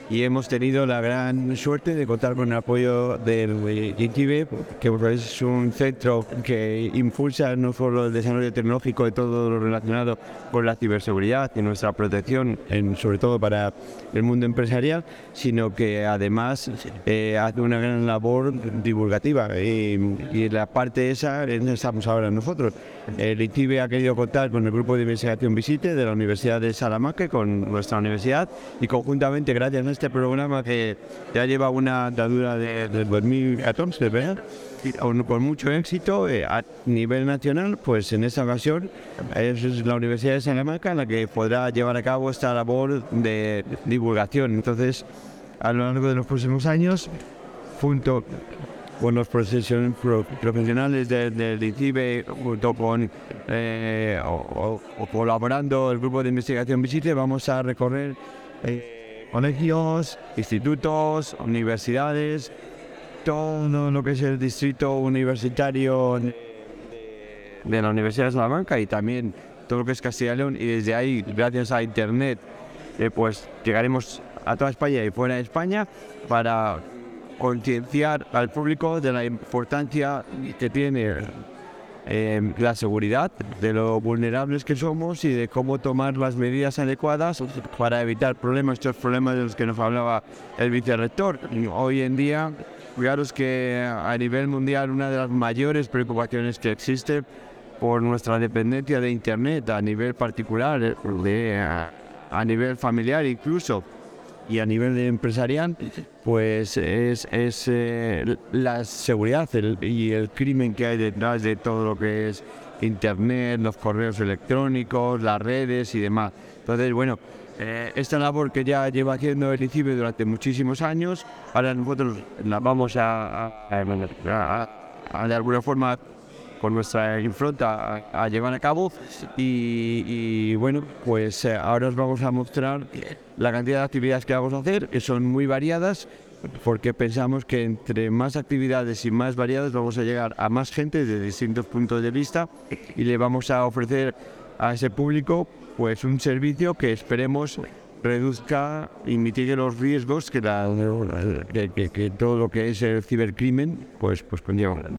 y hemos tenido la gran suerte de contar con el apoyo del INCIBE, que es un centro que impulsa no solo el desarrollo tecnológico de todo lo relacionado con la ciberseguridad y nuestra protección, sobre todo para el mundo empresarial, sino que además hace una gran labor divulgativa y la parte esa es donde estamos ahora nosotros. El INCIBE ha querido contar con el grupo de investigación Visite de la Universidad de Salamanca, con nuestra universidad, y conjuntamente, gracias a este programa que ya lleva una andadura de 2014, ¿verdad? Con mucho éxito a nivel nacional, pues en esta ocasión es la Universidad de Salamanca la que podrá llevar a cabo esta labor de divulgación. Entonces, a lo largo de los próximos años, junto con los profesionales del INCIBE, junto con o colaborando el grupo de investigación Visite, vamos a recorrer colegios, institutos, universidades, todo lo que es el distrito universitario de la Universidad de Salamanca y también todo lo que es Castilla y León, y desde ahí, gracias a Internet, pues llegaremos a toda España y fuera de España para concienciar al público de la importancia que tiene la seguridad, de lo vulnerables que somos y de cómo tomar las medidas adecuadas para evitar estos problemas de los que nos hablaba el vicerrector. Hoy en día, fijaros que a nivel mundial una de las mayores preocupaciones que existe por nuestra dependencia de Internet a nivel particular, a nivel familiar incluso, y a nivel empresarial, pues es la seguridad y el crimen que hay detrás de todo lo que es Internet, los correos electrónicos, las redes y demás. Entonces, bueno, esta labor que ya lleva haciendo el INCIBE durante muchísimos años, ahora nosotros la vamos a de alguna forma con nuestra impronta a llevar a cabo y bueno, pues ahora os vamos a mostrar la cantidad de actividades que vamos a hacer, que son muy variadas, porque pensamos que entre más actividades y más variadas vamos a llegar a más gente de distintos puntos de vista y le vamos a ofrecer a ese público pues un servicio que esperemos reduzca y mitigue los riesgos que todo lo que es el cibercrimen pues conlleva.